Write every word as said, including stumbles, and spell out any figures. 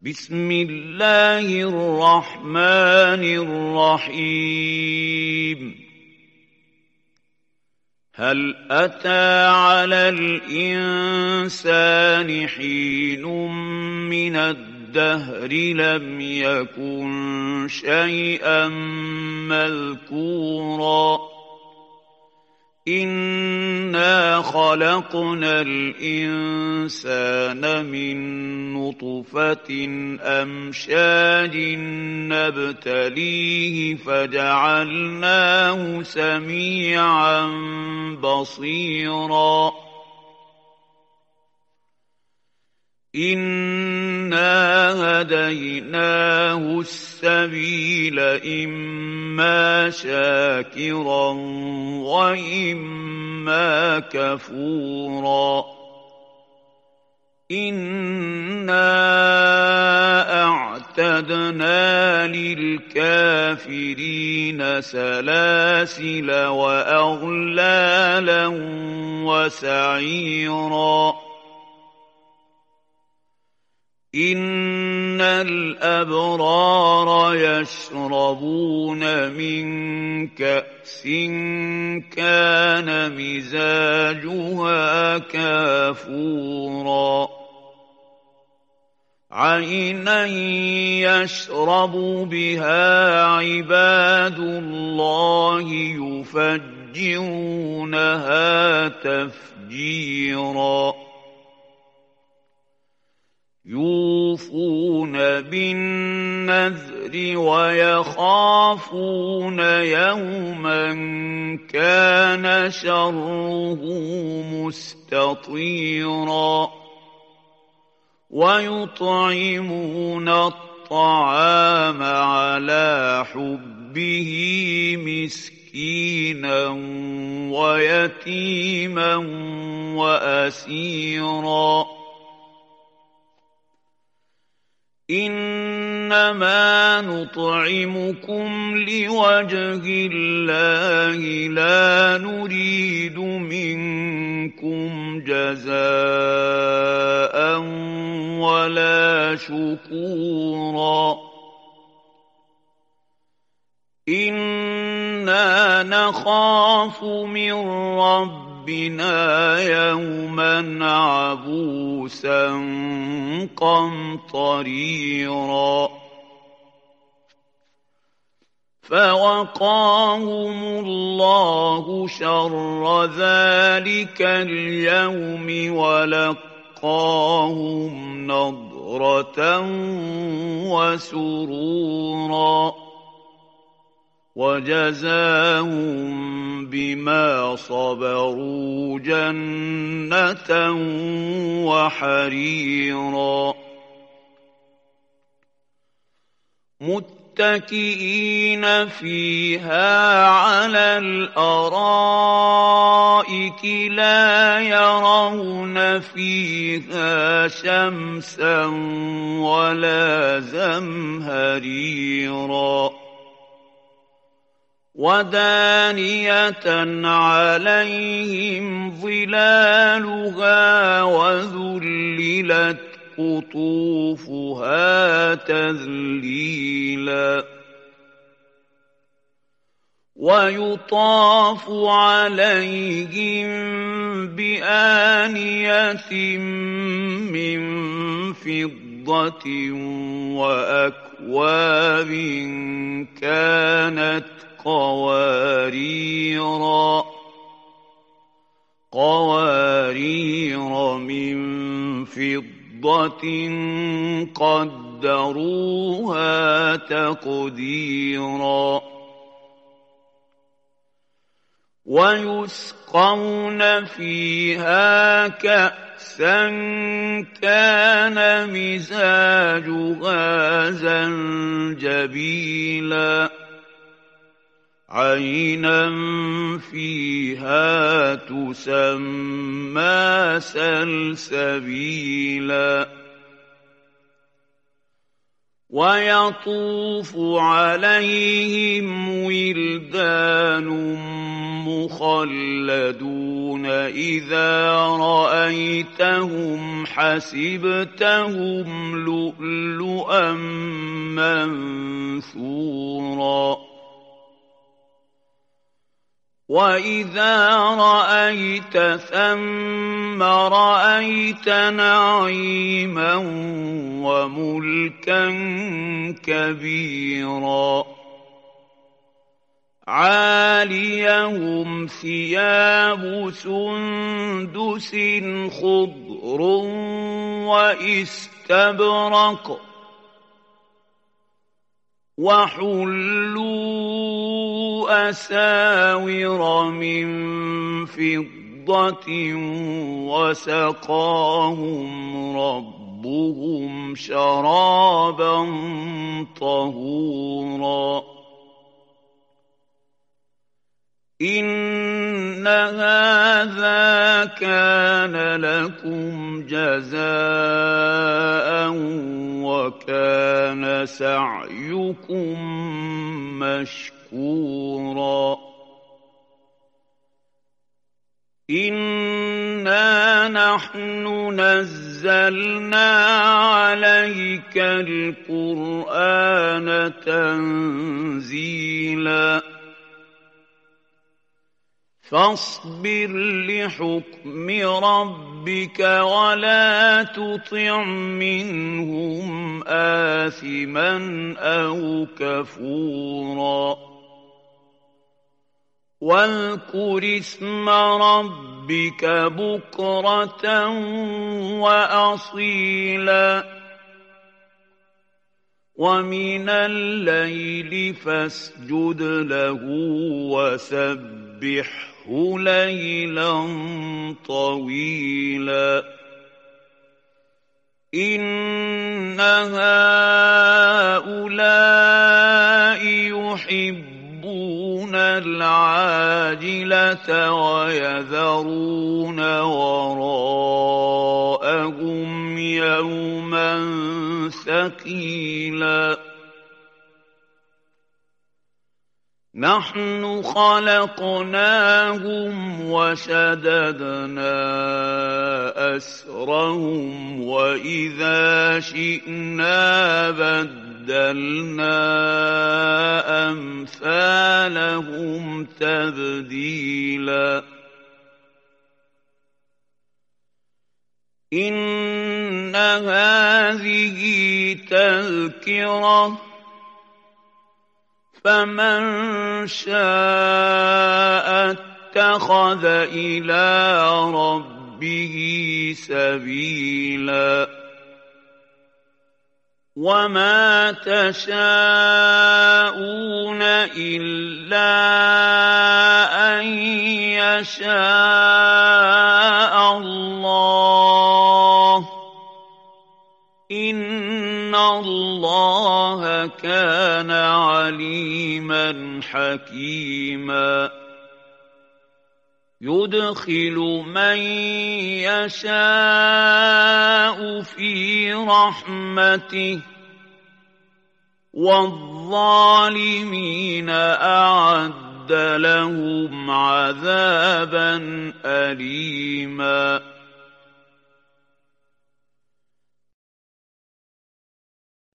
بسم الله الرحمن الرحيم هل أتى على الإنسان حين من الدهر لم يكن شيئا مذكورا إنا خلقنا الإنسان من نطفة أمشاج نبتليه فجعلناه سميعا بصيرا إنا هديناه السبيل إما شاكرا وإما كفورا إنا أعتدنا للكافرين سلاسل وأغلالا وسعيرا إن الأبرار يشربون من كأس كان مزاجها كافورا عينا يشرب بها عباد الله يفجرونها تفجيرا يوفون بالنذر ويخافون يوما كان شره مستطيرا ويطعمون الطعام على حبه مسكينا ويتيما وأسيرا إنما نطعمكم لوجه الله لا نريد منكم جزاء ولا شكورا إنا نخاف من ربنا ربنا يوما عبوسا قمطريرا فوقاهم الله شر ذلك اليوم ولقاهم نضرة وسرورا وجزاهم بما صبروا جنة وحريرا متكئين فيها على الأرائك لا يرون فيها شمسا ولا زمهريرا ودانية عليهم ظلالها وذللت قطوفها تذليلا ويطاف عليهم بآنية من فضة وأكواب كانت قواريرا قوارير من فضة قدروها تقديرا ويسقون فيها كأسا كان مزاجها زنجبيلا عينا فيها تسمى سلسبيلا ويطوف عليهم ولدان مخلدون إذا رأيتهم حسبتهم لؤلؤا صُحُفًا مَّنثُورًا وَإِذَا رَأَيْتَ ثَمَّ رَأَيْتَ نَعِيمًا وَمُلْكًا كَبِيرًا عَالِيَهُمْ ثِيَابُ سُندُسٍ خُضْرٌ وَإِسْتَبْرَقٌ وَحُلُّوا أَسَاوِرَ مِن فِضَّةٍ وَسَقَاهُمْ رَبُّهُمْ شَرَابًا طَهُورًا إِنَّ هَٰذَا كَانَ لَكُمْ جَزَاءً وَكَانَ سَعْيُكُم مَّشْكُورًا إِنَّا نَحْنُ نَزَّلْنَا عَلَيْكَ الْقُرْآنَ تَنزِيلًا فاصبر لحكم ربك ولا تطع منهم آثما أو كفورا واذكر اسم ربك بكرة وأصيلا ومن الليل فاسجد له وسبحه ليلا طويلا إن هؤلاء يحبون العاجلة ويذرون وراءهم يوما ثقيلا نحن خلقناهم وشددنا أسرهم وإذا شئنا بدلنا أمثالهم تبديلا إن هذه تذكرة فمن شاء اتخذ إلى ربه سبيلا وما تشاءون إلا أن يشاء الله إن الله كان عليما حكيما يدخل من يشاء في رحمته والظالمين أعد لهم عذابا أليما